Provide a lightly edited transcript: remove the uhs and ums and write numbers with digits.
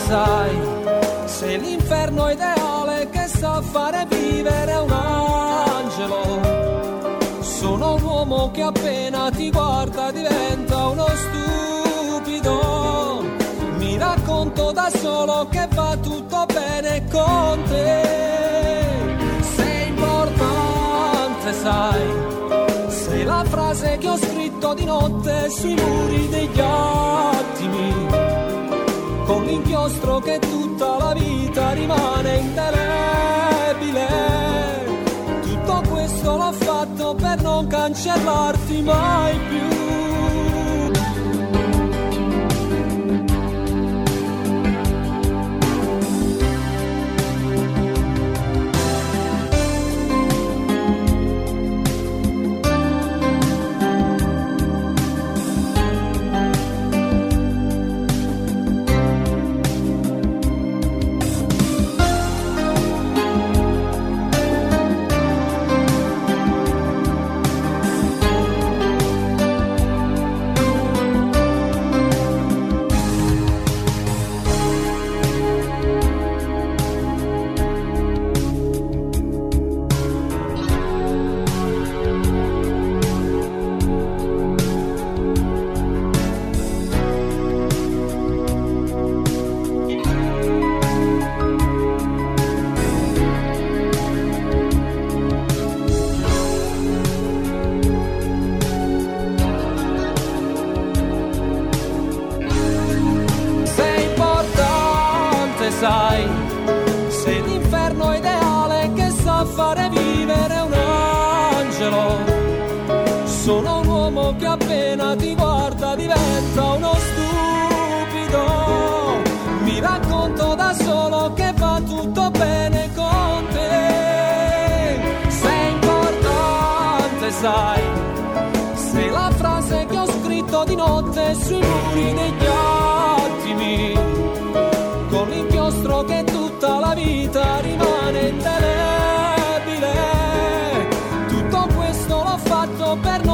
sai, sei l'inferno ideale che sa fare vivere un angelo. Sono un uomo che appena ti guarda diventa uno stupido. Mi racconto da solo che va tutto bene con te. Sei importante, sai, sei la frase che ho scritto di notte sui muri degli attimi, con l'inchiostro che tutta la vita rimane indelebile. Tutto questo l'ho fatto per non cancellarti mai più. Sai, sei l'inferno ideale che sa fare vivere un angelo. Sono un uomo che appena ti guarda diventa uno stupido. Mi racconto da solo che va tutto bene con te. Sei importante, sai, sei la frase che ho scritto di notte sui muri degli attimi, con l'inchiostro che tutta la vita rimane indelebile. Tutto questo l'ho fatto per